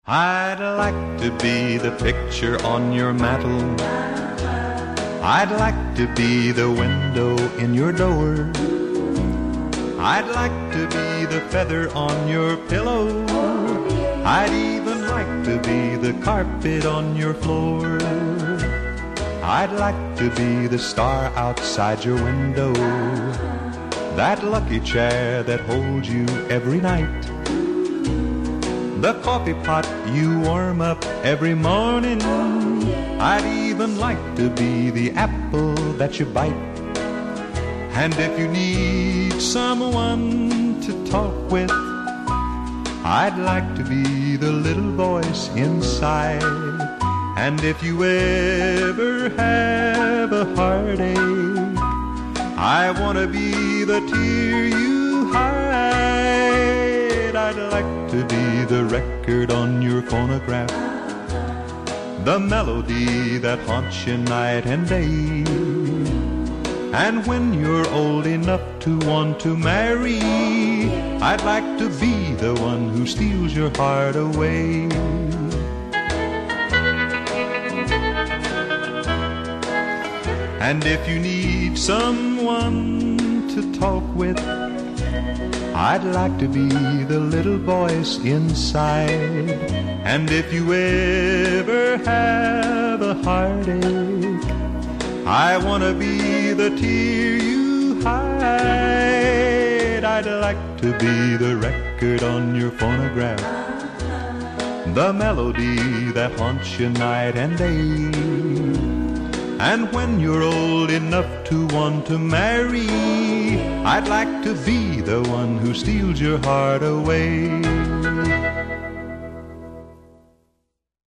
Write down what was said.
I'd like to be the picture on your mantle. I'd like to be the window in your door. I'd like to be the feather on your pillow. I'd even like to be the carpet on your floor. I'd like to be the star outside your window, that lucky chair that holds you every night, the coffee pot you warm up every morning. I'd even like to be the apple that you bite. And if you need someone to talk with, I'd like to be the little voice inside. And if you ever have a heartache, I want to be the tear you hide. I'd like to be the record on your phonograph, the melody that haunts you night and day. And when you're old enough to want to marry, I'd like to be the one who steals your heart away. And if you need someone to talk with, I'd like to be the little voice inside. And if you ever have a heartache, I want to be the tear you hide. I'd like to be the record on your phonograph, the melody that haunts you night and day. And when you're old enough to want to marry, I'd like to be the one who steals your heart away.